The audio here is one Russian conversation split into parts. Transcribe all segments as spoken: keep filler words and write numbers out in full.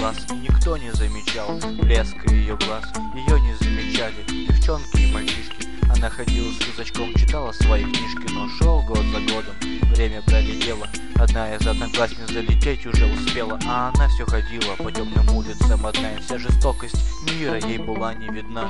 класс, и никто не замечал блеска ее глаз. Ее не замечали девчонки и мальчишки. Она ходила с рюкзачком, читала свои книжки, но шел год за годом, время пролетело. Одна из одноклассниц залететь уже успела, а она все ходила по темным улицам одна, и вся жестокость мира ей была не видна.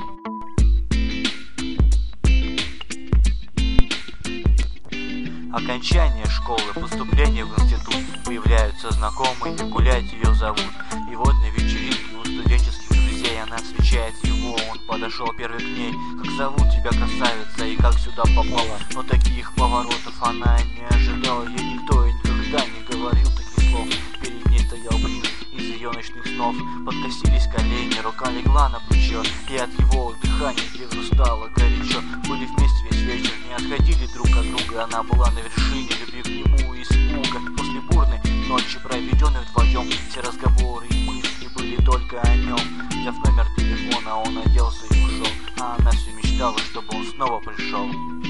Окончание школы, поступление в институт. Появляются знакомые, гулять ее зовут. И вот на вечеринке у студенческих друзей она встречает его. Он подошел первый к ней: как зовут тебя, красавица, и как сюда попала? Но таких поворотов она не ожидала. Ей никто и никогда не говорил таких слов. Перед ней стоял принц из ее ночных снов. Подкосились колени, рука легла на плечо, и от его дыхания ей стало горячо. Были вместе весь вечер, не отходили друг от друга. Она была на вершине любви к нему и испуга. После бурной ночи, проведенной вдвоем, все разговоры и мысли были только о нем. Взяв номер телефона, он оделся и ушел, а она все мечтала, чтобы он снова пришел.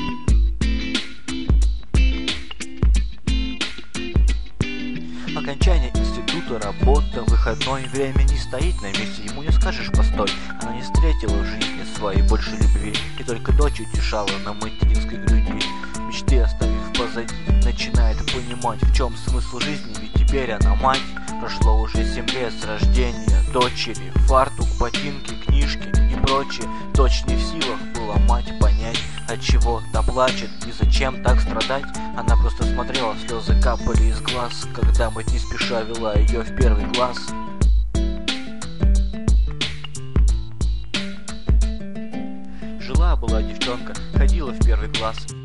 Окончание института, работа, выходной. Время не стоит на месте, ему не скажешь постой. Она не встретила в жизни своей больше любви, и только дочь утешала на материнской груди. Мечты оставив позади, начинает понимать, в чем смысл жизни, ведь теперь она мать. Прошло уже семь лет с рождения дочери. Фартук, ботинки, книжки и прочее. Дочь не в силах была мать понять, от чего-то плачет и зачем так страдать. Она просто смотрела, слезы капали из глаз, когда мать не спеша вела ее в первый класс. Жила была девчонка, ходила в первый класс.